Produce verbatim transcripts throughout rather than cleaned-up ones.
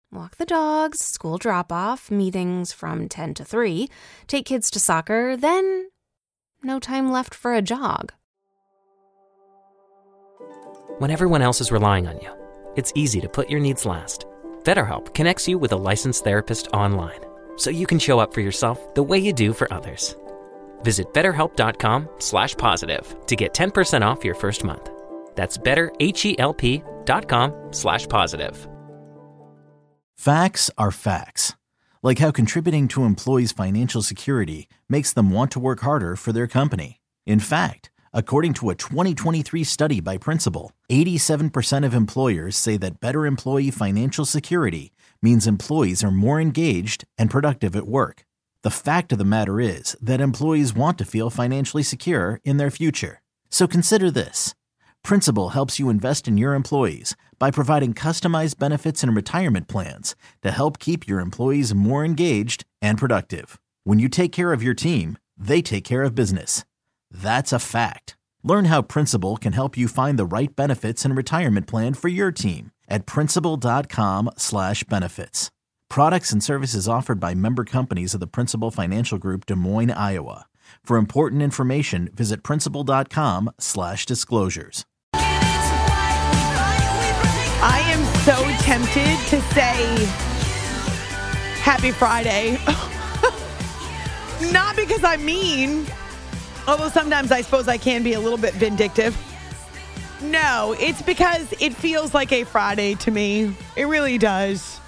Walk the dogs, school drop-off, meetings from ten to three, take kids to soccer, then no time left for a jog. When everyone else is relying on you, it's easy to put your needs last. BetterHelp connects you with a licensed therapist online, so you can show up for yourself the way you do for others. Visit betterhelp.com slash positive to get ten percent off your first month. That's betterhelp.com slash positive. Facts are facts. Like how contributing to employees' financial security makes them want to work harder for their company. In fact, according to a twenty twenty-three study by Principal, eighty-seven percent of employers say that better employee financial security means employees are more engaged and productive at work. The fact of the matter is that employees want to feel financially secure in their future. So consider this. Principal helps you invest in your employees by providing customized benefits and retirement plans to help keep your employees more engaged and productive. When you take care of your team, they take care of business. That's a fact. Learn how Principal can help you find the right benefits and retirement plan for your team at principal.com slash benefits. Products and services offered by member companies of the Principal Financial Group, Des Moines, Iowa. For important information, visit principal.com slash disclosures. I am so tempted to say happy Friday. Not because I'm mean, although sometimes I suppose I can be a little bit vindictive. No, it's because it feels like a Friday to me. It really does.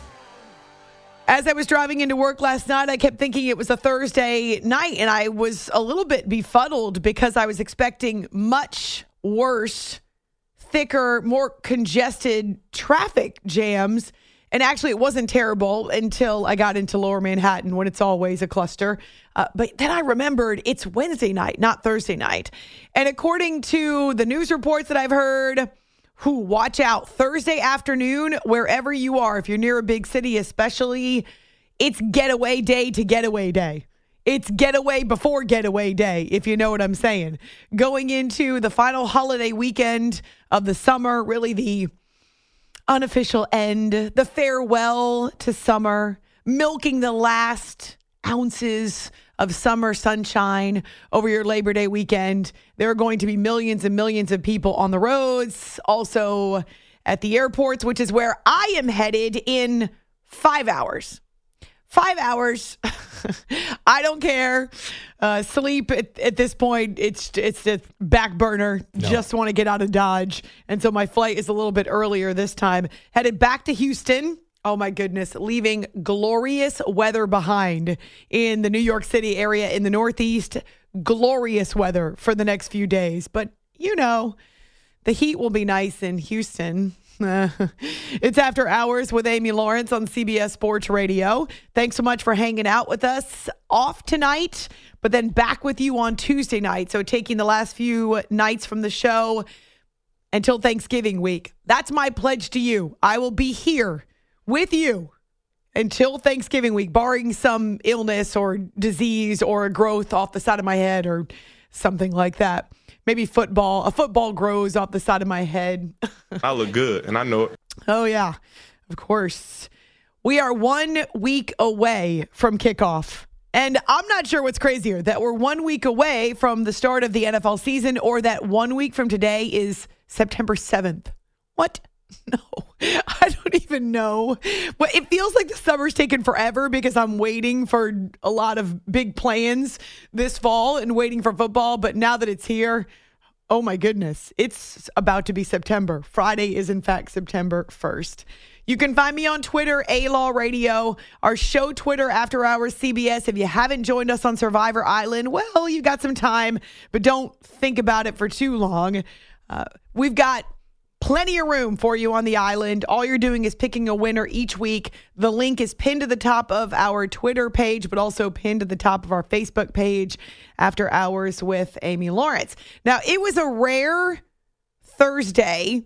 As I was driving into work last night, I kept thinking it was a Thursday night, and I was a little bit befuddled because I was expecting much worse, thicker, more congested traffic jams. And actually, it wasn't terrible until I got into Lower Manhattan, when it's always a cluster. Uh, but then I remembered it's Wednesday night, not Thursday night. And according to the news reports that I've heard, who watch out, Thursday afternoon, wherever you are, if you're near a big city especially, it's getaway day to getaway day. It's getaway before getaway day, if you know what I'm saying. Going into the final holiday weekend of the summer, really the unofficial end, the farewell to summer, milking the last ounces of summer sunshine over your Labor Day weekend. There are going to be millions and millions of people on the roads, also at the airports, which is where I am headed in five hours. Five hours. I don't care. Uh, sleep at, at this point, it's it's the back burner. No. Just want to get out of Dodge. And so my flight is a little bit earlier this time. Headed back to Houston. Oh, my goodness. Leaving glorious weather behind in the New York City area in the Northeast. Glorious weather for the next few days. But, you know, the heat will be nice in Houston. It's After Hours with Amy Lawrence on C B S Sports Radio. Thanks so much for hanging out with us. Off tonight, but then back with you on Tuesday night. So taking the last few nights from the show until Thanksgiving week. That's my pledge to you. I will be here with you until Thanksgiving week, barring some illness or disease or a growth off the side of my head or something like that. Maybe football. A football grows off the side of my head. I look good, and I know it. Oh, yeah. Of course. We are one week away from kickoff. And I'm not sure what's crazier, that we're one week away from the start of the N F L season, or that one week from today is September seventh. What? No, I don't even know. But it feels like the summer's taken forever because I'm waiting for a lot of big plans this fall and waiting for football. But now that it's here, oh my goodness, it's about to be September. Friday is in fact September first. You can find me on Twitter, A-Law Radio, our show Twitter, After Hours C B S. If you haven't joined us on Survivor Island, well, you got some time, but don't think about it for too long. Uh, we've got plenty of room for you on the island. All you're doing is picking a winner each week. The link is pinned to the top of our Twitter page, but also pinned to the top of our Facebook page, After Hours with Amy Lawrence. Now, it was a rare Thursday.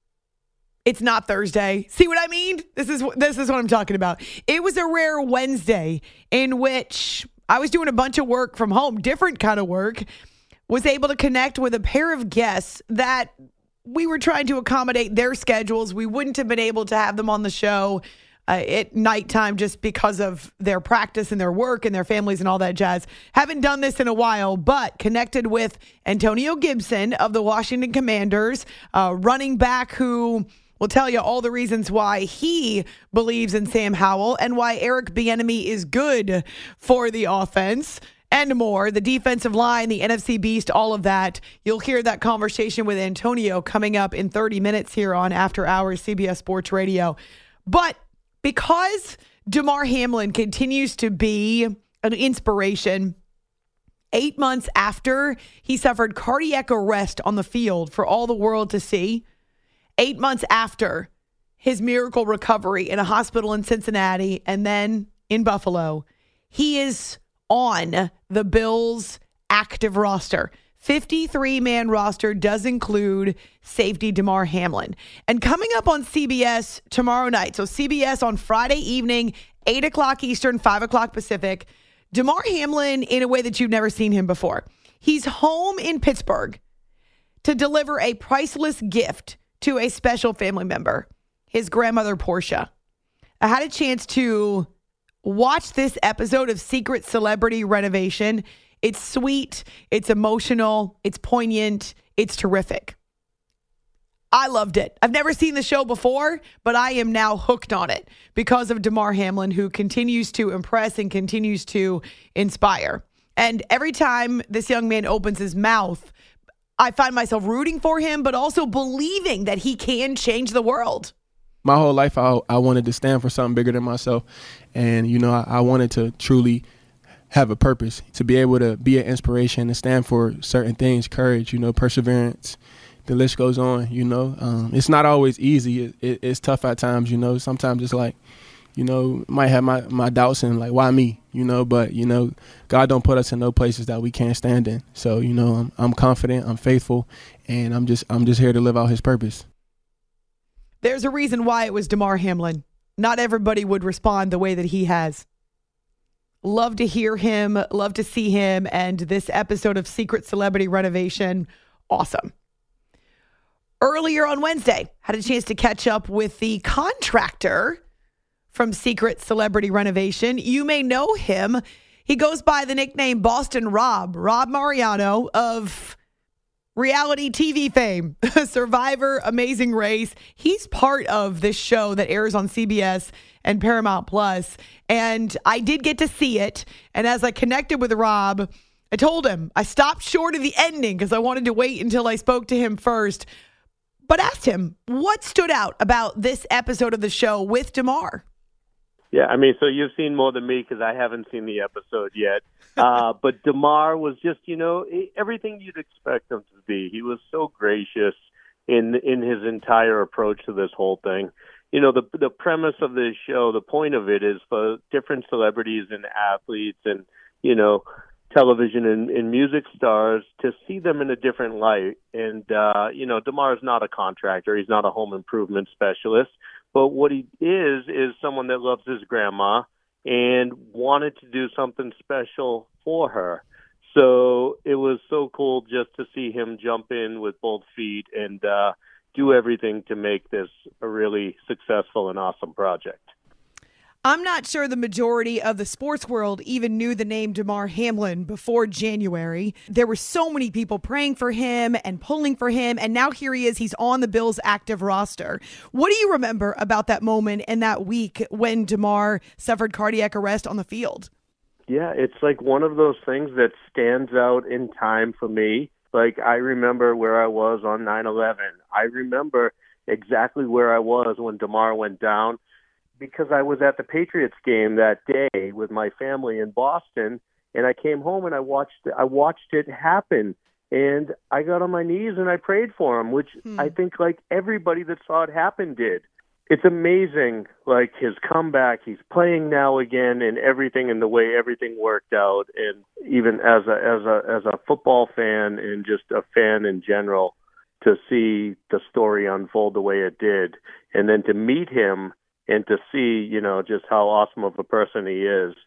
It's not Thursday. See what I mean? This is this is what I'm talking about. It was a rare Wednesday in which I was doing a bunch of work from home, different kind of work, was able to connect with a pair of guests that we were trying to accommodate their schedules. We wouldn't have been able to have them on the show uh, at nighttime just because of their practice and their work and their families and all that jazz. Haven't done this in a while, but connected with Antonio Gibson of the Washington Commanders, uh, running back who will tell you all the reasons why he believes in Sam Howell and why Eric Bieniemy is good for the offense and more. The defensive line, the N F C Beast, all of that. You'll hear that conversation with Antonio coming up in thirty minutes here on After Hours C B S Sports Radio. But because Damar Hamlin continues to be an inspiration, eight months after he suffered cardiac arrest on the field for all the world to see, eight months after his miracle recovery in a hospital in Cincinnati and then in Buffalo, he is on the Bills' active roster. fifty-three man roster does include safety Damar Hamlin. And coming up on C B S tomorrow night, so C B S on Friday evening, eight o'clock Eastern, five o'clock Pacific, Damar Hamlin in a way that you've never seen him before. He's home in Pittsburgh to deliver a priceless gift to a special family member, his grandmother, Portia. I had a chance to watch this episode of Secret Celebrity Renovation. It's sweet, it's emotional, it's poignant, it's terrific. I loved it. I've never seen the show before, but I am now hooked on it because of Damar Hamlin, who continues to impress and continues to inspire. And every time this young man opens his mouth, I find myself rooting for him, but also believing that he can change the world. My whole life, I, I wanted to stand for something bigger than myself. And, you know, I, I wanted to truly have a purpose, to be able to be an inspiration and stand for certain things, courage, you know, perseverance. The list goes on, you know. Um, it's not always easy. It, it, it's tough at times, you know. Sometimes it's like, you know, might have my, my doubts and like, why me, you know. But, you know, God don't put us in no places that we can't stand in. So, you know, I'm, I'm confident, I'm faithful, and I'm just I'm just here to live out his purpose. There's a reason why it was Damar Hamlin. Not everybody would respond the way that he has. Love to hear him, love to see him, and this episode of Secret Celebrity Renovation, awesome. Earlier on Wednesday, had a chance to catch up with the contractor from Secret Celebrity Renovation. You may know him. He goes by the nickname Boston Rob, Rob Mariano of reality T V fame, Survivor, Amazing Race. He's part of this show that airs on C B S and Paramount Plus. And I did get to see it. And as I connected with Rob, I told him I stopped short of the ending because I wanted to wait until I spoke to him first. But asked him what stood out about this episode of the show with Damar. Yeah, I mean, so you've seen more than me because I haven't seen the episode yet. Uh, but Damar was just, you know, everything you'd expect him to be. He was so gracious in in his entire approach to this whole thing. You know, the the premise of this show, the point of it is for different celebrities and athletes and, you know, television and, and music stars to see them in a different light. And, uh, you know, Damar is not a contractor. He's not a home improvement specialist. But what he is, is someone that loves his grandma and wanted to do something special for her. So it was so cool just to see him jump in with both feet and uh, do everything to make this a really successful and awesome project. I'm not sure the majority of the sports world even knew the name Damar Hamlin before January. There were so many people praying for him and pulling for him, and now here he is. He's on the Bills' active roster. What do you remember about that moment and that week when Damar suffered cardiac arrest on the field? Yeah, it's like one of those things that stands out in time for me. Like, I remember where I was on nine eleven. I remember exactly where I was when Damar went down, because I was at the Patriots game that day with my family in Boston, and I came home and I watched I watched it happen, and I got on my knees and I prayed for him, which hmm. I think like everybody that saw it happen did. It's amazing, like his comeback. He's playing now again, and everything, and the way everything worked out. And even as a as a as a football fan and just a fan in general, to see the story unfold the way it did, and then to meet him and to see, you know, just how awesome of a person he is,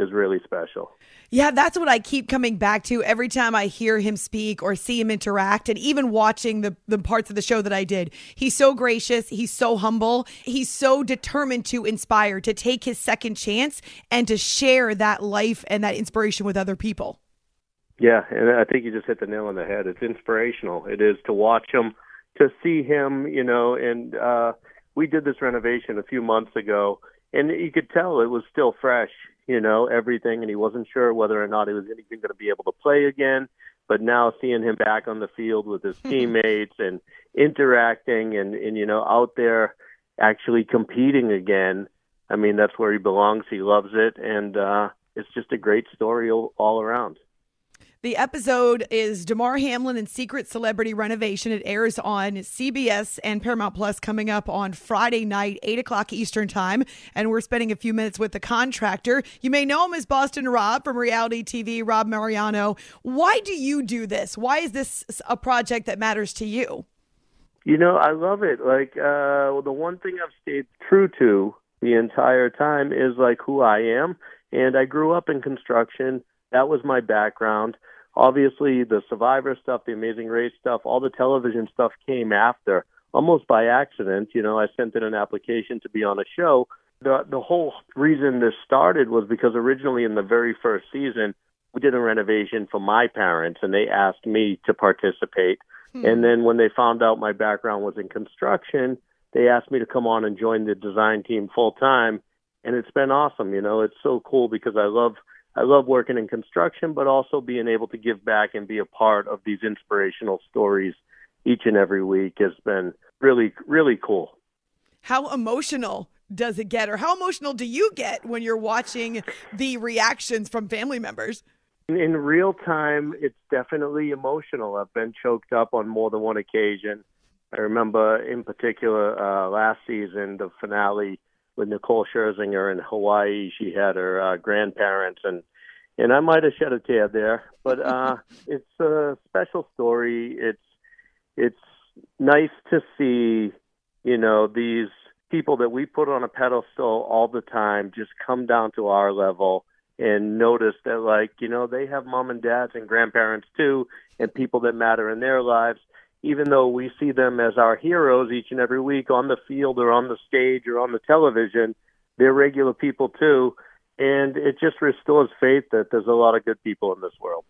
is really special. Yeah, that's what I keep coming back to every time I hear him speak or see him interact, and even watching the, the parts of the show that I did. He's so gracious. He's so humble. He's so determined to inspire, to take his second chance and to share that life and that inspiration with other people. Yeah, and I think you just hit the nail on the head. It's inspirational. It is to watch him, to see him, you know, and uh, we did this renovation a few months ago, and you could tell it was still fresh. You know, everything, and he wasn't sure whether or not he was even going to be able to play again. But now seeing him back on the field with his teammates and interacting and, and, you know, out there actually competing again, I mean, that's where he belongs. He loves it, and uh, it's just a great story all around. The episode is Damar Hamlin and Secret Celebrity Renovation. It airs on C B S and Paramount Plus coming up on Friday night, eight o'clock Eastern time. And we're spending a few minutes with the contractor. You may know him as Boston Rob from reality T V, Rob Mariano. Why do you do this? Why is this a project that matters to you? You know, I love it. Like, uh, the one thing I've stayed true to the entire time is like who I am. And I grew up in construction. That was my background. Obviously, the Survivor stuff, the Amazing Race stuff, all the television stuff came after, almost by accident. You know, I sent in an application to be on a show. The the whole reason this started was because originally in the very first season, we did a renovation for my parents, and they asked me to participate. Hmm. And then when they found out my background was in construction, they asked me to come on and join the design team full time. And it's been awesome. You know, it's so cool because I love I love working in construction, but also being able to give back and be a part of these inspirational stories each and every week has been really, really cool. How emotional does it get, or how emotional do you get when you're watching the reactions from family members? In real time, it's definitely emotional. I've been choked up on more than one occasion. I remember in particular uh, last season, the finale, with Nicole Scherzinger in Hawaii. She had her uh, grandparents, and and I might have shed a tear there. But uh, it's a special story. It's it's nice to see, you know, these people that we put on a pedestal all the time just come down to our level and notice that, like, you know, they have mom and dads and grandparents too, and people that matter in their lives. Even though we see them as our heroes each and every week on the field or on the stage or on the television, they're regular people too. And it just restores faith that there's a lot of good people in this world.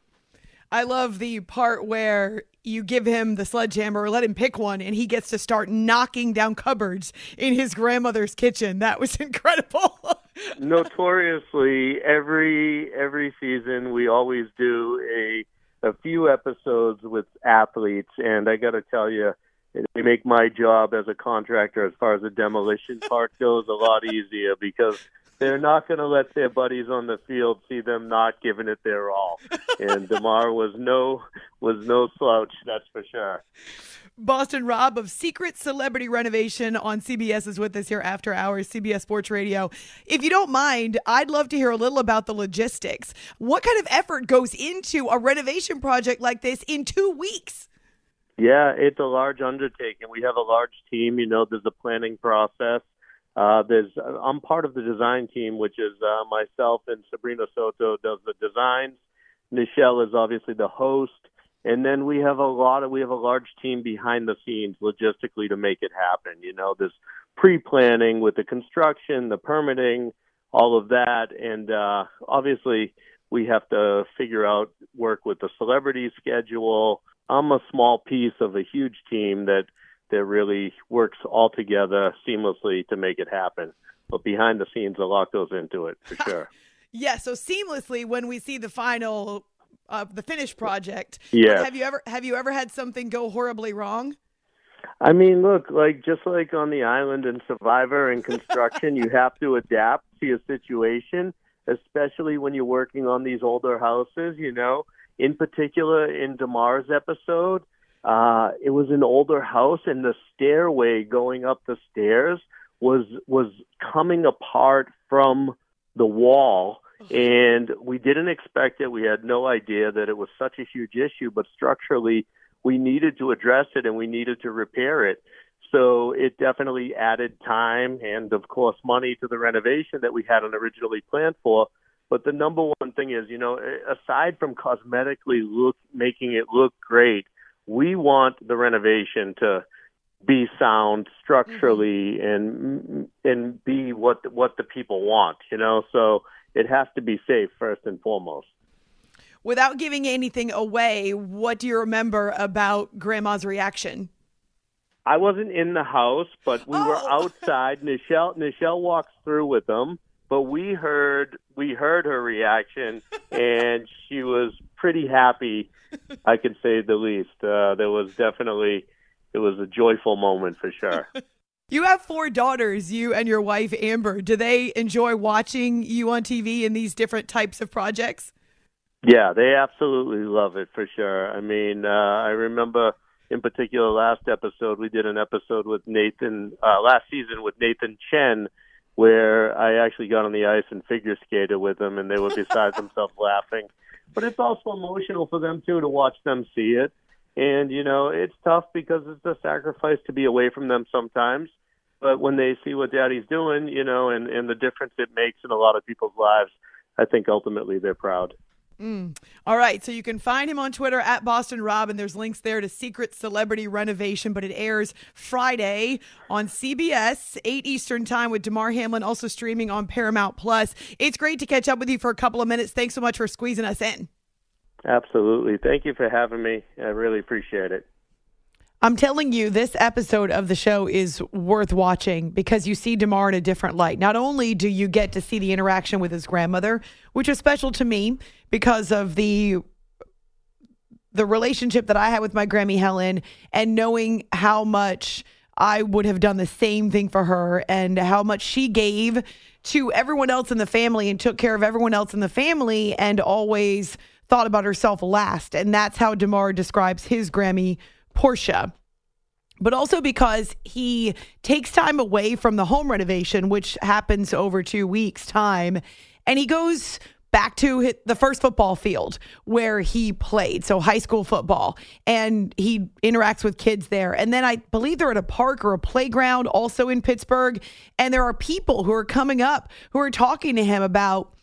I love the part where you give him the sledgehammer or let him pick one, and he gets to start knocking down cupboards in his grandmother's kitchen. That was incredible. Notoriously, every every season, we always do a a few episodes with athletes, and I got to tell you, they make my job as a contractor as far as the demolition part goes a lot easier, because they're not going to let their buddies on the field see them not giving it their all. And Damar was no was no slouch, that's for sure. Boston Rob of Secret Celebrity Renovation on C B S is with us here after hours, C B S Sports Radio. If you don't mind, I'd love to hear a little about the logistics. What kind of effort goes into a renovation project like this in two weeks? Yeah, it's a large undertaking. We have a large team. You know, there's a planning process. Uh, there's I'm part of the design team, which is uh, myself and Sabrina Soto does the designs. Nichelle is obviously the host. And then we have a lot of, we have a large team behind the scenes logistically to make it happen. You know, this pre-planning with the construction, the permitting, all of that. And uh, obviously we have to figure out, work with the celebrity schedule. I'm a small piece of a huge team that, that really works all together seamlessly to make it happen. But behind the scenes, a lot goes into it, for sure. Yeah, so seamlessly when we see the final Uh, the finished project. Yeah. Have you ever have you ever had something go horribly wrong? I mean, look, like just like on the island in Survivor and construction, you have to adapt to your situation, especially when you're working on these older houses. You know, in particular in Damar's episode, uh, it was an older house, and the stairway going up the stairs was was coming apart from the wall. And we didn't expect it. We had no idea that it was such a huge issue, but structurally we needed to address it and we needed to repair it. So it definitely added time and, of course, money to the renovation that we hadn't originally planned for. But the number one thing is, you know, aside from cosmetically look, making it look great, we want the renovation to be sound structurally and and be what what the people want, you know. So it has to be safe first and foremost. Without giving anything away, what do you remember about Grandma's reaction? I wasn't in the house, but we oh. were outside. Nichelle Nichelle walks through with them, but we heard we heard her reaction, and she was pretty happy. I can say the least. Uh, there was definitely it was a joyful moment for sure. You have four daughters, you and your wife Amber. Do they enjoy watching you on T V in these different types of projects? Yeah, they absolutely love it for sure. I mean, uh, I remember. In particular, last episode, we did an episode with Nathan, uh, last season with Nathan Chen, where I actually got on the ice and figure skated with them, and they were beside themselves laughing. But it's also emotional for them, too, to watch them see it. And, you know, it's tough because it's a sacrifice to be away from them sometimes. But when they see what Daddy's doing, you know, and, and the difference it makes in a lot of people's lives, I think ultimately they're proud. Mm. All right, so you can find him on Twitter at Boston Rob, and there's links there to Secret Celebrity Renovation, but it airs Friday on C B S, eight Eastern time with Damar Hamlin, also streaming on Paramount Plus. It's great to catch up with you for a couple of minutes. Thanks so much for squeezing us in. Absolutely. Thank you for having me. I really appreciate it. I'm telling you, this episode of the show is worth watching because you see Damar in a different light. Not only do you get to see the interaction with his grandmother, which is special to me because of the the relationship that I had with my Grammy Helen, and knowing how much I would have done the same thing for her and how much she gave to everyone else in the family and took care of everyone else in the family and always thought about herself last. And that's how Damar describes his Grammy, Portia. But also because he takes time away from the home renovation, which happens over two weeks' time, and he goes back to hit the first football field where he played, so high school football, and he interacts with kids there. And then I believe they're at a park or a playground also in Pittsburgh, and there are people who are coming up who are talking to him about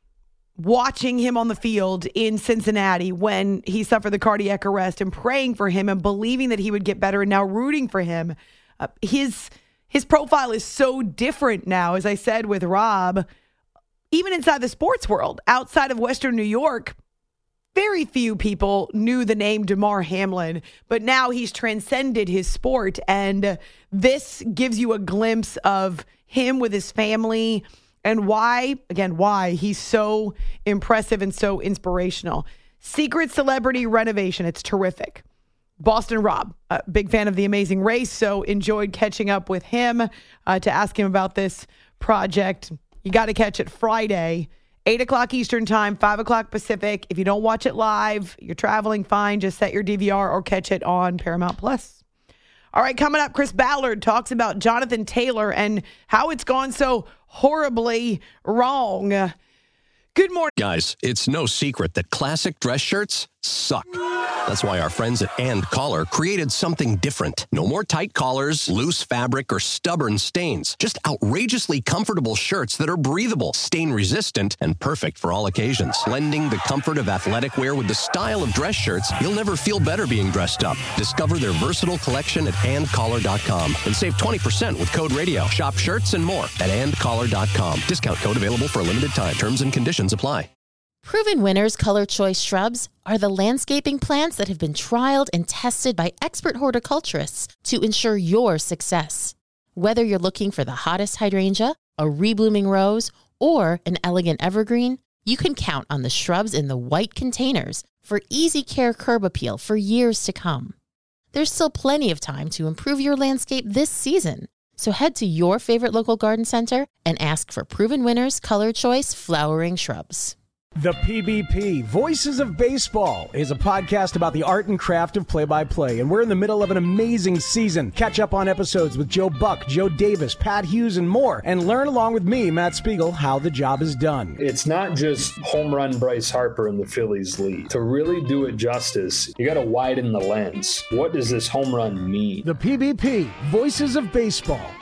watching him on the field in Cincinnati when he suffered the cardiac arrest and praying for him and believing that he would get better and now rooting for him. Uh, his his profile is so different now, as I said with Rob, even inside the sports world. Outside of Western New York, very few people knew the name Damar Hamlin, but now he's transcended his sport, and this gives you a glimpse of him with his family and why, again, why he's so impressive and so inspirational. Secret Celebrity Renovation. It's terrific. Boston Rob, a big fan of The Amazing Race, so enjoyed catching up with him uh, to ask him about this project. You got to catch it Friday, eight o'clock Eastern time, five o'clock Pacific. If you don't watch it live, you're traveling, fine. Just set your D V R or catch it on Paramount Plus. All right, coming up, Chris Ballard talks about Jonathan Taylor and how it's gone so horribly wrong. Uh, good morning. Guys, it's no secret that classic dress shirts suck. That's why our friends at And Collar created something different. No more tight collars, loose fabric, or stubborn stains. Just outrageously comfortable shirts that are breathable, stain-resistant, and perfect for all occasions. Blending the comfort of athletic wear with the style of dress shirts, you'll never feel better being dressed up. Discover their versatile collection at and collar dot com and save twenty percent with code radio. Shop shirts and more at and collar dot com. Discount code available for a limited time. Terms and conditions apply. Proven Winners Color Choice Shrubs are the landscaping plants that have been trialed and tested by expert horticulturists to ensure your success. Whether you're looking for the hottest hydrangea, a reblooming rose, or an elegant evergreen, you can count on the shrubs in the white containers for easy care curb appeal for years to come. There's still plenty of time to improve your landscape this season, so head to your favorite local garden center and ask for Proven Winners Color Choice flowering shrubs. The P B P, Voices of Baseball, is a podcast about the art and craft of play-by-play, and we're in the middle of an amazing season. Catch up on episodes with Joe Buck, Joe Davis, Pat Hughes, and more, and learn along with me, Matt Spiegel, how the job is done. It's not just home run Bryce Harper in the Phillies lead. To really do it justice, you got to widen the lens. What does this home run mean? The P B P, Voices of Baseball,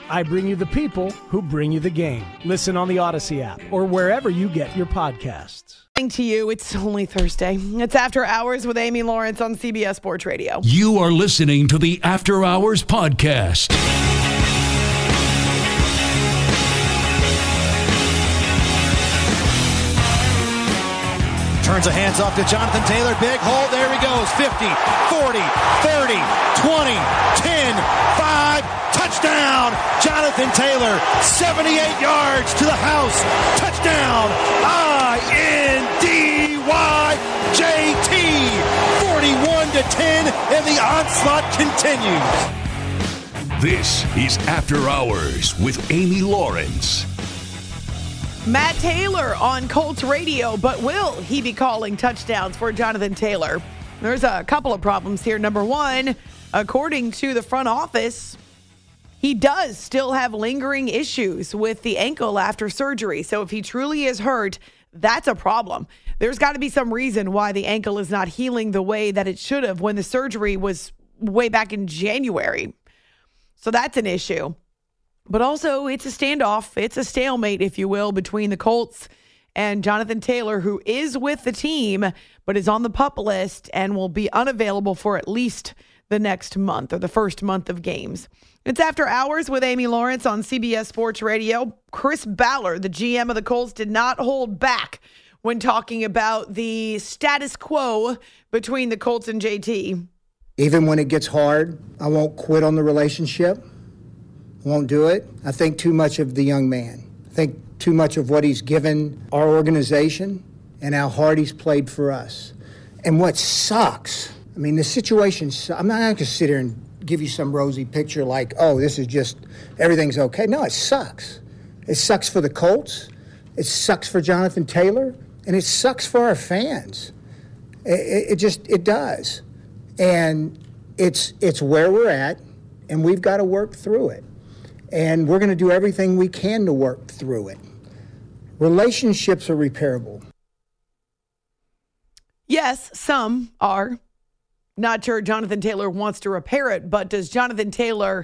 I bring you the people who bring you the game. Listen on the Odyssey app or wherever you get your podcasts. To you, it's only Thursday. It's After Hours with Amy Lawrence on C B S Sports Radio. You are listening to the After Hours podcast. Turns the hands off to Jonathan Taylor. Big hole. There he goes. fifty, forty, thirty, twenty, ten, five. Touchdown. Jonathan Taylor. seventy-eight yards to the house. Touchdown. I N D Y J T. forty-one to ten. And the onslaught continues. This is After Hours with Amy Lawrence. Matt Taylor on Colts radio, but will he be calling touchdowns for Jonathan Taylor? There's a couple of problems here. Number one, according to the front office, he does still have lingering issues with the ankle after surgery. So if he truly is hurt, that's a problem. There's got to be some reason why the ankle is not healing the way that it should have when the surgery was way back in January. So that's an issue. But also, it's a standoff. It's a stalemate, if you will, between the Colts and Jonathan Taylor, who is with the team, but is on the PUP list and will be unavailable for at least the next month or the first month of games. It's After Hours with Amy Lawrence on C B S Sports Radio. Chris Ballard, the G M of the Colts, did not hold back when talking about the status quo between the Colts and J T. Even when it gets hard, I won't quit on the relationship. Won't do it. I think too much of the young man. I think too much of what he's given our organization and how hard he's played for us. And what sucks, I mean, the situation, I'm not going to sit here and give you some rosy picture like, oh, this is just, everything's okay. No, it sucks. It sucks for the Colts. It sucks for Jonathan Taylor. And it sucks for our fans. It, it, it just, it does. And it's it's where we're at, and we've got to work through it. And we're going to do everything we can to work through it. Relationships are repairable. Yes, some are. Not sure Jonathan Taylor wants to repair it, but does Jonathan Taylor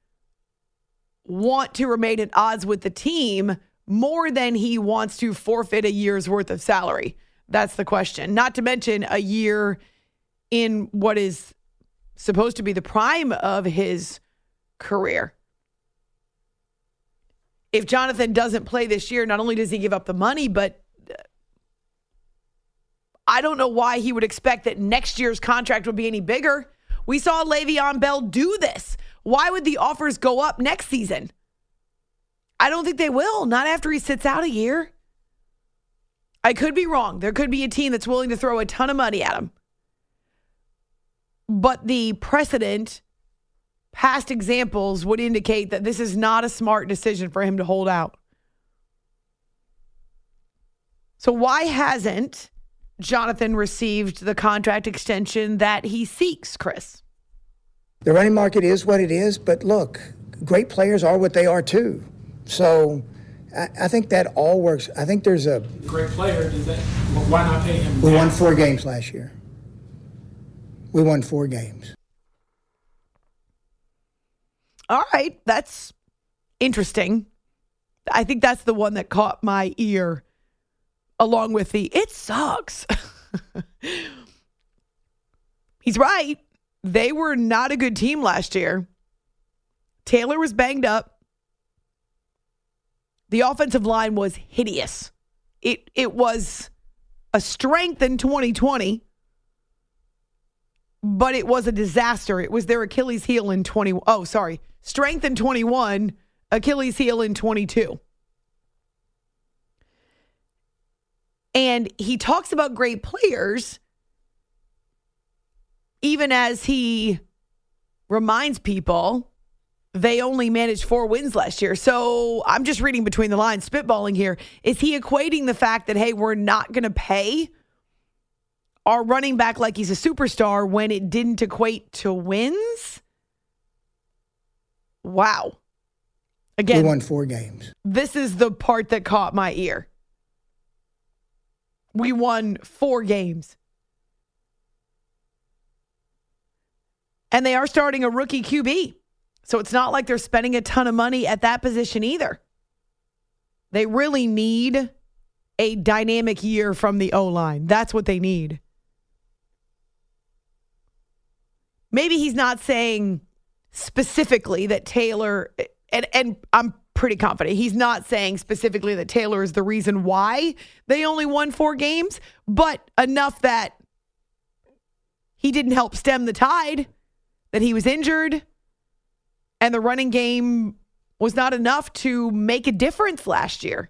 want to remain at odds with the team more than he wants to forfeit a year's worth of salary? That's the question. Not to mention a year in what is supposed to be the prime of his career. If Jonathan doesn't play this year, not only does he give up the money, but I don't know why he would expect that next year's contract would be any bigger. We saw Le'Veon Bell do this. Why would the offers go up next season? I don't think they will, not after he sits out a year. I could be wrong. There could be a team that's willing to throw a ton of money at him. But the precedent, past examples would indicate that this is not a smart decision for him to hold out. So why hasn't Jonathan received the contract extension that he seeks, Chris? The running market is what it is, but look, great players are what they are too. So I, I think that all works. I think there's a... Great player, does that, why not pay him? We won four games last year. We won four games. All right, that's interesting. I think that's the one that caught my ear, along with the, it sucks. He's right. They were not a good team last year. Taylor was banged up. The offensive line was hideous. It it was a strength in twenty twenty, but it was a disaster. It was their Achilles heel in twenty. Oh, sorry. Strength in twenty-one, Achilles heel in twenty-two. And he talks about great players, even as he reminds people they only managed four wins last year. So I'm just reading between the lines, spitballing here. Is he equating the fact that, hey, we're not going to pay our running back like he's a superstar when it didn't equate to wins? Wow. Again, we won four games. This is the part that caught my ear. We won four games. And they are starting a rookie Q B. So it's not like they're spending a ton of money at that position either. They really need a dynamic year from the O-line. That's what they need. Maybe he's not saying specifically that Taylor, and, and I'm pretty confident he's not saying specifically that Taylor is the reason why they only won four games, but enough that he didn't help stem the tide, that he was injured, and the running game was not enough to make a difference last year.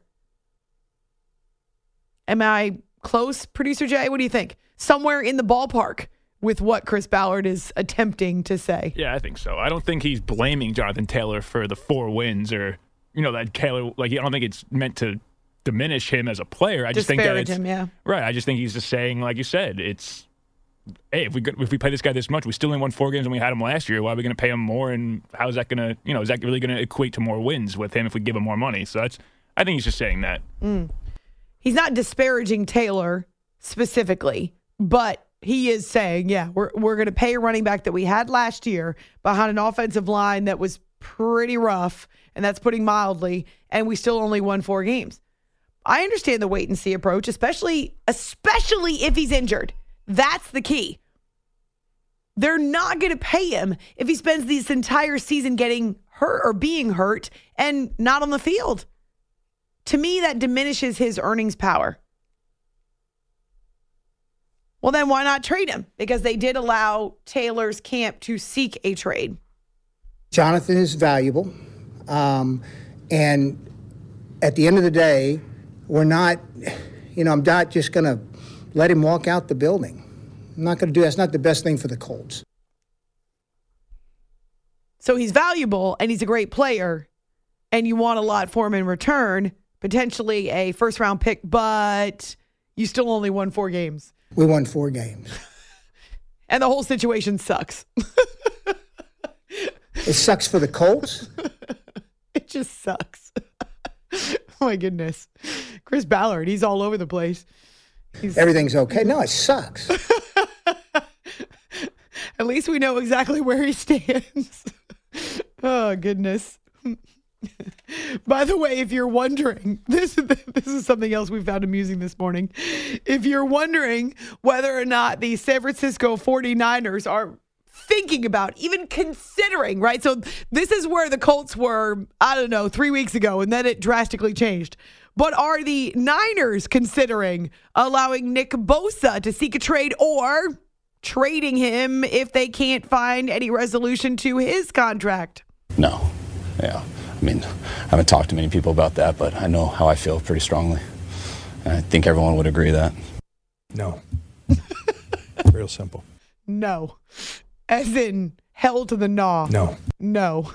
Am I close, Producer Jay? What do you think? Somewhere in the ballpark with what Chris Ballard is attempting to say. Yeah, I think so. I don't think he's blaming Jonathan Taylor for the four wins or, you know, that Taylor, like, I don't think it's meant to diminish him as a player. I just think that it's, him, yeah. Right. I just think he's just saying, like you said, it's, hey, if we if we pay this guy this much, we still only won four games and we had him last year. Why are we going to pay him more? And how is that going to, you know, is that really going to equate to more wins with him if we give him more money? So that's, I think he's just saying that. Mm. He's not disparaging Taylor specifically, but he is saying, yeah, we're we're going to pay a running back that we had last year behind an offensive line that was pretty rough, and that's putting mildly, and we still only won four games. I understand the wait and see approach, especially especially if he's injured. That's the key. They're not going to pay him if he spends this entire season getting hurt or being hurt and not on the field. To me, that diminishes his earnings power. Well, then why not trade him? Because they did allow Taylor's camp to seek a trade. Jonathan is valuable. Um, and at the end of the day, we're not, you know, I'm not just going to let him walk out the building. I'm not going to do that. That's not the best thing for the Colts. So he's valuable and he's a great player, and you want a lot for him in return, potentially a first-round pick, but you still only won four games. We won four games. And the whole situation sucks. It sucks for the Colts. It just sucks. Oh, my goodness. Chris Ballard, he's all over the place. He's... Everything's okay. No, it sucks. At least we know exactly where he stands. Oh, goodness. By the way, if you're wondering, this, this is something else we found amusing this morning. If you're wondering whether or not the San Francisco forty-niners are thinking about, even considering, right? So this is where the Colts were, I don't know, three weeks ago, and then it drastically changed. But are the Niners considering allowing Nick Bosa to seek a trade or trading him if they can't find any resolution to his contract? No. Yeah. I mean, I haven't talked to many people about that, but I know how I feel pretty strongly. And I think everyone would agree that. No. Real simple. No. As in hell to the gnaw. No. No.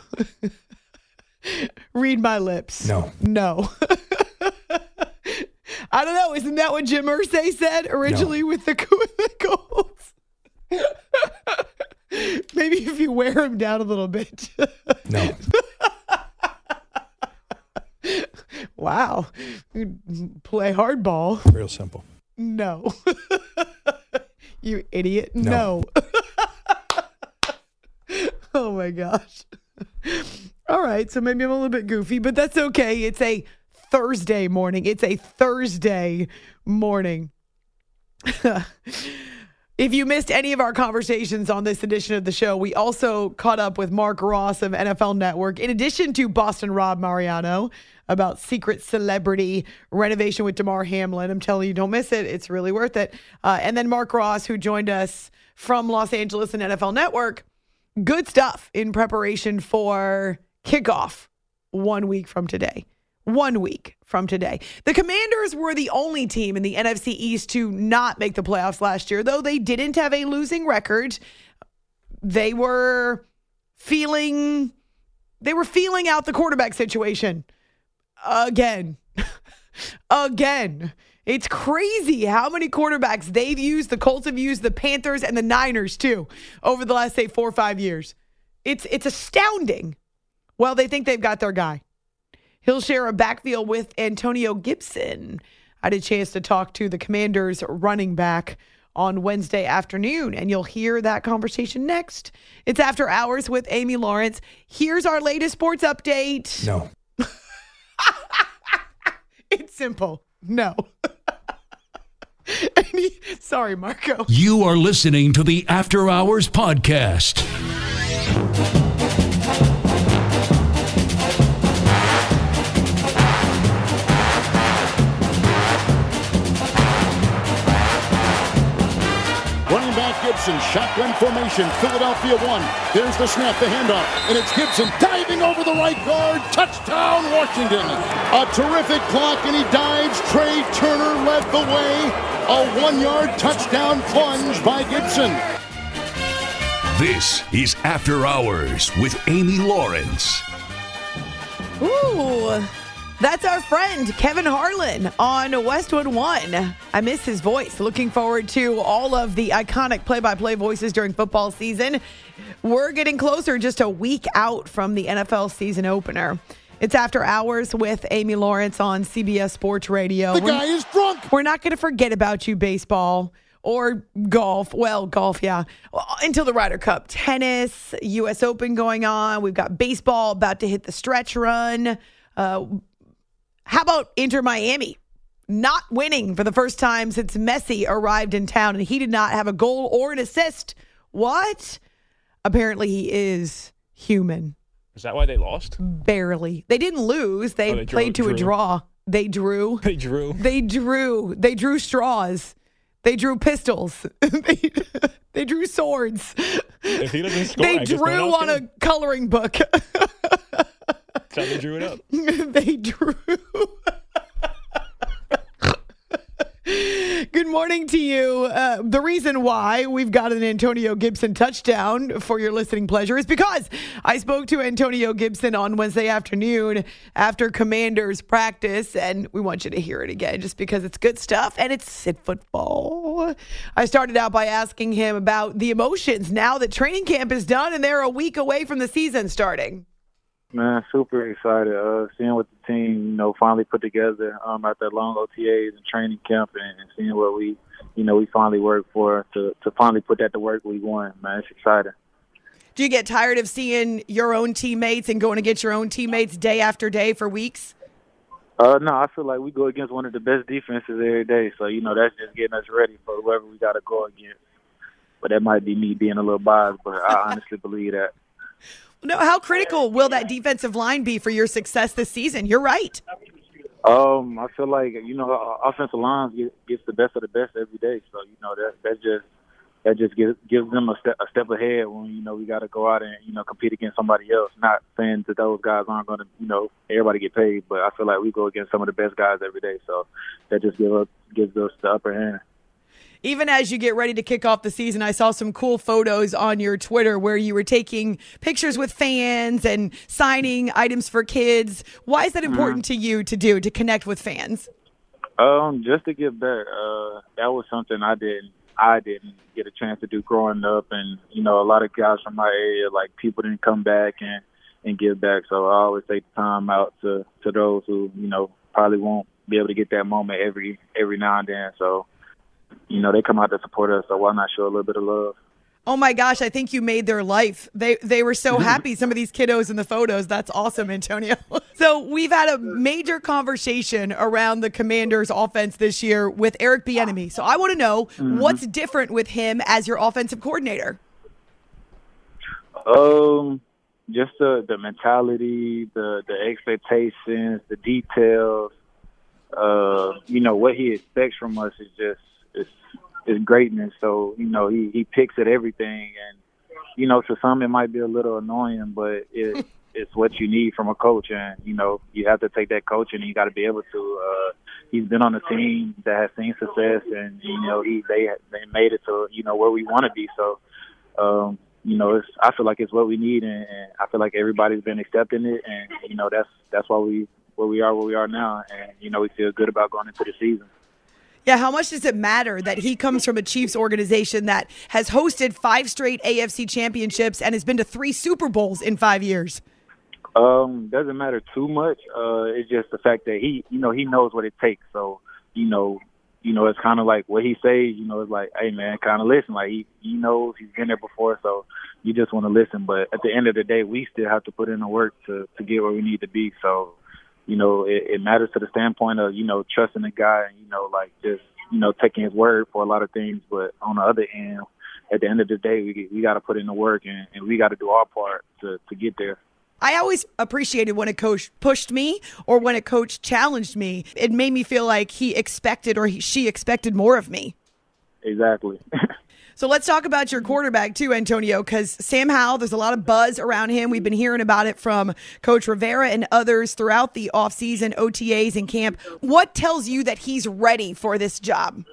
Read my lips. No. No. I don't know. Isn't that what Jim Irsay said originally no. with the, with the Colts? Maybe if you wear him down a little bit. No. Wow. Play hardball. Real simple. No. You idiot. No. No. Oh, my gosh. All right. So maybe I'm a little bit goofy, but that's okay. It's a Thursday morning. It's a Thursday morning. If you missed any of our conversations on this edition of the show, we also caught up with Mark Ross of N F L Network, in addition to Boston Rob Mariano, about secret celebrity renovation with Damar Hamlin. I'm telling you, don't miss it. It's really worth it. Uh, and then Mark Ross, who joined us from Los Angeles and N F L Network. Good stuff in preparation for kickoff one week from today. One week from today. The Commanders were the only team in the N F C East to not make the playoffs last year, though they didn't have a losing record. They were feeling, they were feeling out the quarterback situation. Again. Again. It's crazy how many quarterbacks they've used. The Colts have used, the Panthers and the Niners too, over the last, say, four or five years. It's it's astounding. Well, they think they've got their guy. He'll share a backfield with Antonio Gibson. I had a chance to talk to the Commanders running back on Wednesday afternoon, and you'll hear that conversation next. It's After Hours with Amy Lawrence. Here's our latest sports update. No. It's simple. No. Sorry, Marco. You are listening to the After Hours Podcast. Running back Gibson, shotgun formation, Philadelphia one. There's the snap, the handoff, and it's Gibson diving over the right guard. Touchdown, Washington. A terrific block, and he dives. Trey Turner led the way. A one-yard touchdown plunge by Gibson. This is After Hours with Amy Lawrence. Ooh. That's our friend, Kevin Harlan, on Westwood One. I miss his voice. Looking forward to all of the iconic play-by-play voices during football season. We're getting closer, just a week out from the N F L season opener. It's After Hours with Amy Lawrence on C B S Sports Radio. The guy is drunk. We're not going to forget about you, baseball or golf. Well, golf, yeah. Until the Ryder Cup. Tennis, U S Open going on. We've got baseball about to hit the stretch run. Uh How about Inter Miami not winning for the first time since Messi arrived in town, and he did not have a goal or an assist? What? Apparently he is human. Is that why they lost? Barely. They didn't lose. They, Oh, they drew- played to drew. a draw. They drew. They drew. They drew. They drew straws. They drew pistols. they, they drew swords. If he doesn't score, They I guess no one drew else on can. a coloring book. That's how they drew it up. They drew. Good morning to you. Uh, the reason why we've got an Antonio Gibson touchdown for your listening pleasure is because I spoke to Antonio Gibson on Wednesday afternoon after Commanders practice, and we want you to hear it again just because it's good stuff and it's Sid football. I started out by asking him about the emotions now that training camp is done and they're a week away from the season starting. Man, super excited. Uh, seeing what the team, you know, finally put together um, after long O T As and training camp, and, and seeing what we, you know, we finally worked for to to finally put that to work. We won, man. It's exciting. Do you get tired of seeing your own teammates and going against your own teammates day after day for weeks? Uh, no, I feel like we go against one of the best defenses every day. So, you know, that's just getting us ready for whoever we got to go against. But that might be me being a little biased, but I honestly believe that. No, how critical will that defensive line be for your success this season? You're right. Um, I feel like, you know, offensive lines get, gets the best of the best every day. So, you know, that that just that just gives gives them a step a step ahead when, you know, we got to go out and, you know, compete against somebody else. Not saying that those guys aren't going to, you know, everybody get paid, but I feel like we go against some of the best guys every day. So that just gives us gives us the upper hand. Even as you get ready to kick off the season, I saw some cool photos on your Twitter where you were taking pictures with fans and signing items for kids. Why is that important mm-hmm. to you to do, to connect with fans? Um, just to give back. Uh, that was something I didn't I didn't get a chance to do growing up, and you know, a lot of guys from my area, like people didn't come back and, and give back. So I always take the time out to, to those who, you know, probably won't be able to get that moment every every now and then. So, you know, they come out to support us, so why not show a little bit of love? Oh, my gosh, I think you made their life. They they were so happy, some of these kiddos in the photos. That's awesome, Antonio. So we've had a major conversation around the Commanders' offense this year with Eric Bieniemy. So I want to know, mm-hmm. what's different with him as your offensive coordinator? Um, just the, the mentality, the, the expectations, the details. Uh, you know, what he expects from us is just is is greatness. So, you know, he, he picks at everything, and you know, to some it might be a little annoying, but it it's what you need from a coach, and you know, you have to take that coach, and you got to be able to. Uh, he's been on a team that has seen success, and you know, he they they made it to, you know, where we want to be. So, um, you know, it's I feel like it's what we need, and, and I feel like everybody's been accepting it, and you know, that's that's why we. where we are where we are now, and you know, we feel good about going into the season. Yeah, how much does it matter that he comes from a Chiefs organization that has hosted five straight A F C championships and has been to three Super Bowls in five years? Um, doesn't matter too much. Uh, it's just the fact that he, you know, he knows what it takes. So, you know, you know, it's kind of like what he says, you know, it's like, hey, man, kind of listen. Like, he, he knows he's been there before, so you just want to listen. But at the end of the day, we still have to put in the work to, to get where we need to be. So, you know, it, it matters to the standpoint of, you know, trusting the guy and, you know, like just, you know, taking his word for a lot of things. But on the other end, at the end of the day, we we got to put in the work and, and we got to do our part to, to get there. I always appreciated when a coach pushed me or when a coach challenged me. It made me feel like he expected or he, she expected more of me. Exactly. So let's talk about your quarterback too, Antonio, because Sam Howell, there's a lot of buzz around him. We've been hearing about it from Coach Rivera and others throughout the offseason, O T As and camp. What tells you that he's ready for this job?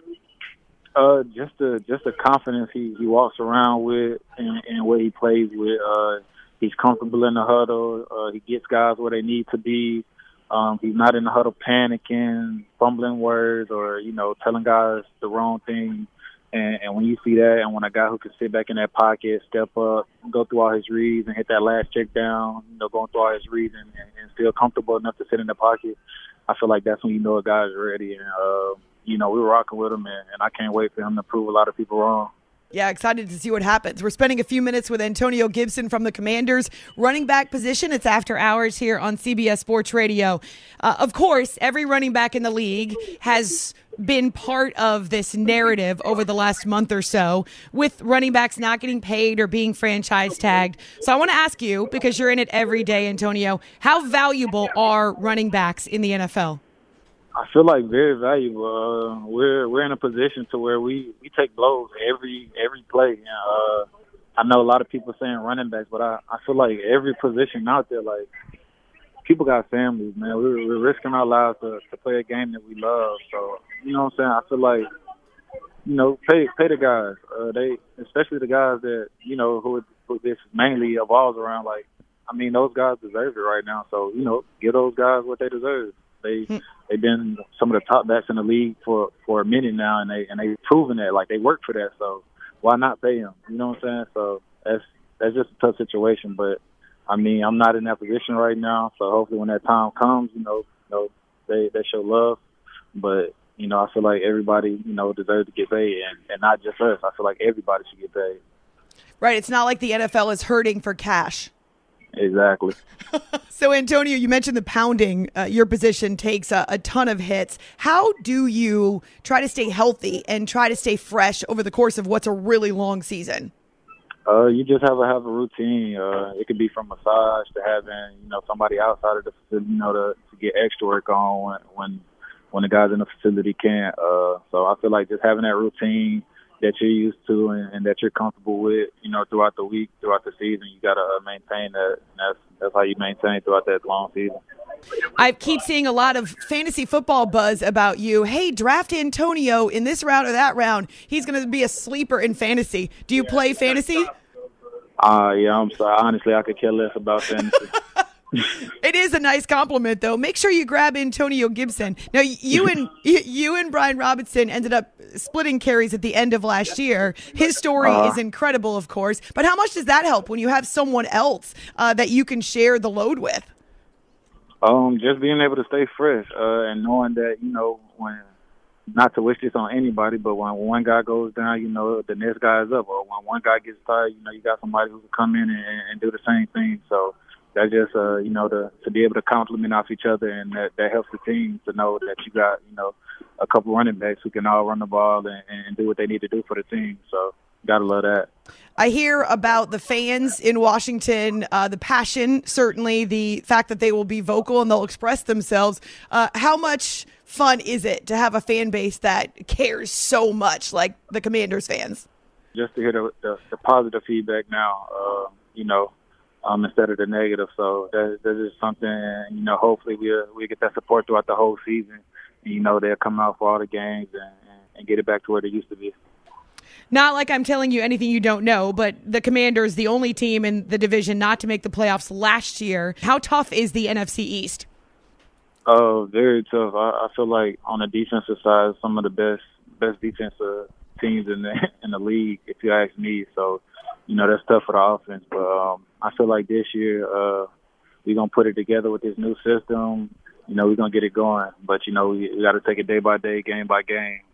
Uh, just the just the confidence he, he walks around with and, and what he plays with. Uh, he's comfortable in the huddle. Uh, he gets guys where they need to be. Um, he's not in the huddle panicking, fumbling words, or, you know, telling guys the wrong thing. And, and when you see that, and when a guy who can sit back in that pocket, step up, go through all his reads and hit that last check down, you know, going through all his reads and, and, and feel comfortable enough to sit in the pocket, I feel like that's when you know a guy's ready. And, uh, you know, we were rocking with him, and, and I can't wait for him to prove a lot of people wrong. Yeah, excited to see what happens. We're spending a few minutes with Antonio Gibson from the Commanders running back position. It's After Hours here on C B S Sports Radio. Uh, of course, every running back in the league has been part of this narrative over the last month or so with running backs not getting paid or being franchise tagged. So I want to ask you, because you're in it every day, Antonio, how valuable are running backs in the N F L? I feel like very valuable. Uh, we're we're in a position to where we, we take blows every every play. Uh, I know a lot of people saying running backs, but I, I feel like every position out there, like, people got families, man. We're, we're risking our lives to, to play a game that we love. So, you know what I'm saying? I feel like, you know, pay pay the guys. Uh, they, especially the guys that, you know, who, who this mainly evolves around. Like, I mean, those guys deserve it right now. So, you know, give those guys what they deserve. They they've been some of the top backs in the league for, for a minute now, and they and they've proven that. Like, they work for that, so why not pay them? You know what I'm saying? So that's that's just a tough situation. But I mean, I'm not in that position right now, so hopefully when that time comes, you know, you know, they they show love. But you know, I feel like everybody, you know, deserves to get paid, and, and not just us. I feel like everybody should get paid. Right. It's not like the N F L is hurting for cash. Exactly. So, Antonio, you mentioned the pounding. Uh, your position takes a, a ton of hits. How do you try to stay healthy and try to stay fresh over the course of what's a really long season? Uh, you just have to have a routine. Uh, it could be from massage to having, you know, somebody outside of the facility, you know, to, to get extra work on when when, when the guys in the facility can't. Uh, so I feel like just having that routine that you're used to and, and that you're comfortable with, you know, throughout the week, throughout the season, you got to uh, maintain that. And that's that's how you maintain throughout that long season. I keep seeing a lot of fantasy football buzz about you. Hey, draft Antonio in this round or that round. He's going to be a sleeper in fantasy. Do you play fantasy? Uh, yeah, I'm sorry. Honestly, I could care less about fantasy. It is a nice compliment, though. Make sure you grab Antonio Gibson. Now, you and you and Brian Robinson ended up splitting carries at the end of last year. His story uh, is incredible, of course. But how much does that help when you have someone else uh, that you can share the load with? Um, just being able to stay fresh uh, and knowing that, you know, when not to wish this on anybody, but when one guy goes down, you know, the next guy is up. Or when one guy gets tired, you know, you got somebody who can come in and, and do the same thing. So that's just, uh, you know, to, to be able to complement off each other, and that, that helps the team to know that you got, you know, a couple running backs who can all run the ball and, and do what they need to do for the team. So got to love that. I hear about the fans in Washington, uh, the passion, certainly the fact that they will be vocal and they'll express themselves. Uh, how much fun is it to have a fan base that cares so much like the Commanders fans? Just to hear the, the, the positive feedback now, uh, you know, Um, instead of the negative. So that, that is something, you know, hopefully we'll, we'll get that support throughout the whole season. And, you know, they'll come out for all the games and, and get it back to where they used to be. Not like I'm telling you anything you don't know, but the Commanders, the only team in the division not to make the playoffs last year. How tough is the N F C East? Oh, uh, very tough. I, I feel like on the defensive side, some of the best best defensive teams in the in the league, if you ask me. So, you know, that's tough for the offense. But um, I feel like this year uh, we're going to put it together with this new system. You know, we're going to get it going. But, you know, we, we got to take it day by day, game by game.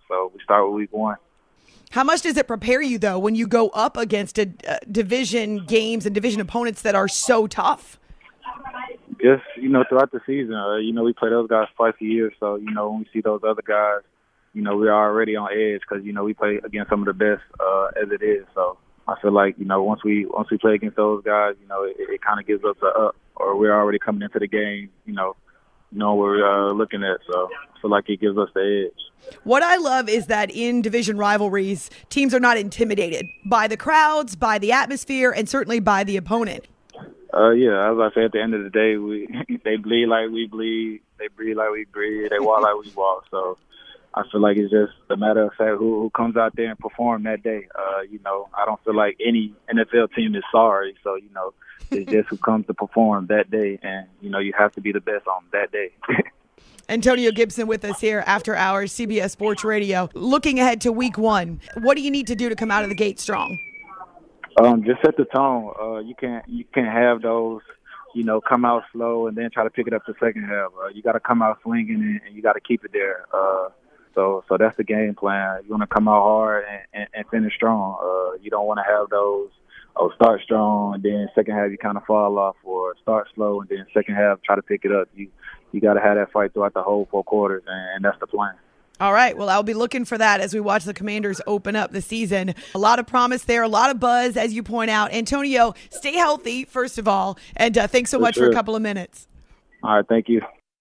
So we start with week one. How much does it prepare you, though, when you go up against a, uh, division games and division opponents that are so tough? Just, you know, throughout the season, uh, you know, we play those guys twice a year. So, you know, when we see those other guys, you know, we're already on edge because, you know, we play against some of the best uh, as it is. So I feel like, you know, once we once we play against those guys, you know, it, it kind of gives us a up, or we're already coming into the game, you know, knowing what we're uh, looking at. So I feel like it gives us the edge. What I love is that in division rivalries, teams are not intimidated by the crowds, by the atmosphere, and certainly by the opponent. Uh, yeah, as I said, at the end of the day, we they bleed like we bleed, they breathe like we breathe, they walk like we walk. So I feel like it's just a matter of fact who, who comes out there and perform that day. Uh, you know, I don't feel like any N F L team is sorry. So, you know, it's just who comes to perform that day. And, you know, you have to be the best on that day. Antonio Gibson with us here after hours, C B S Sports Radio. Looking ahead to week one, what do you need to do to come out of the gate strong? Um, just set the tone. Uh, you can't you can't have those, you know, come out slow and then try to pick it up the second half. Uh, you got to come out swinging and, and you got to keep it there. Uh, so so that's the game plan. You want to come out hard and, and, and finish strong. Uh, you don't want to have those, oh, start strong and then second half you kind of fall off, or start slow and then second half try to pick it up. You you got to have that fight throughout the whole four quarters, and, and that's the plan. All right. Well, I'll be looking for that as we watch the Commanders open up the season. A lot of promise there, a lot of buzz, as you point out. Antonio, stay healthy, first of all, and uh, thanks so For much sure. for a couple of minutes. All right. Thank you.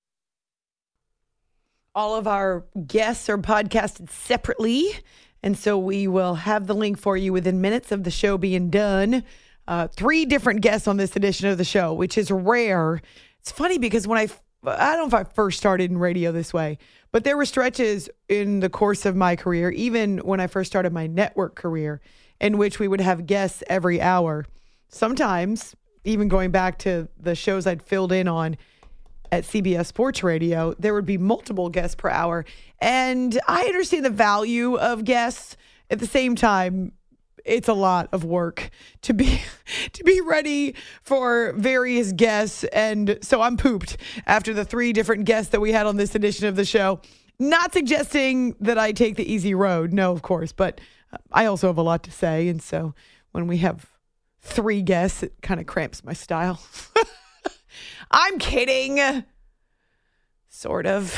All of our guests are podcasted separately, and so we will have the link for you within minutes of the show being done. Uh, three different guests on this edition of the show, which is rare. It's funny because when I, I don't know if I first started in radio this way, but there were stretches in the course of my career, even when I first started my network career, in which we would have guests every hour. Sometimes, even going back to the shows I'd filled in on at C B S Sports Radio, there would be multiple guests per hour. And I understand the value of guests. At the same time, it's a lot of work to be to be ready for various guests. And so I'm pooped after the three different guests that we had on this edition of the show. Not suggesting that I take the easy road. No, of course. But I also have a lot to say. And so when we have three guests, it kind of cramps my style. I'm kidding. Sort of.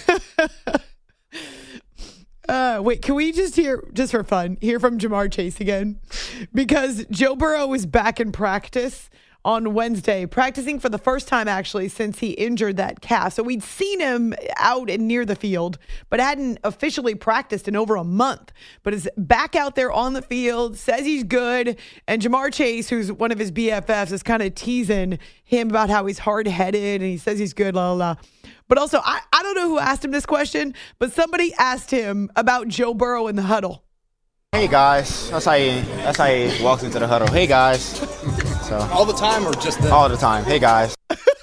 Uh, wait, can we just hear, just for fun, hear from Ja'Marr Chase again? Because Joe Burrow is back in practice on Wednesday, practicing for the first time, actually, since he injured that calf. So we'd seen him out and near the field, but hadn't officially practiced in over a month. But is back out there on the field, says he's good. And Ja'Marr Chase, who's one of his B F Fs, is kind of teasing him about how he's hard-headed and he says he's good, la, la, la. But also, I, I don't know who asked him this question, but somebody asked him about Joe Burrow in the huddle. Hey, guys. That's how he, that's how he walks into the huddle. Hey, guys. So All the time or just then? All the time. Hey, guys.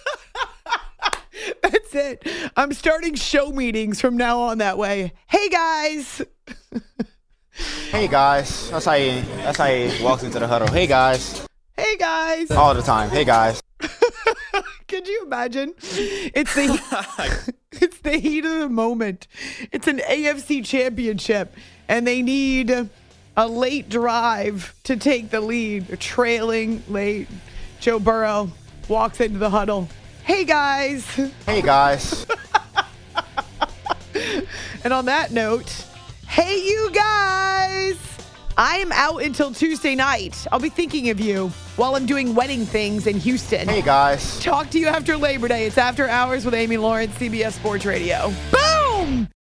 That's it. I'm starting show meetings from now on that way. Hey, guys. Hey, guys. That's how he, that's how he walks into the huddle. Hey, guys. Hey, guys. All the time. Hey, guys. Could you imagine? It's the it's the heat of the moment. It's an A F C championship, and they need a late drive to take the lead. They're trailing late. Joe Burrow walks into the huddle. Hey, guys. Hey, guys. And on that note, hey, you guys. I am out until Tuesday night. I'll be thinking of you while I'm doing wedding things in Houston. Hey, guys. Talk to you after Labor Day. It's After Hours with Amy Lawrence, C B S Sports Radio. Boom!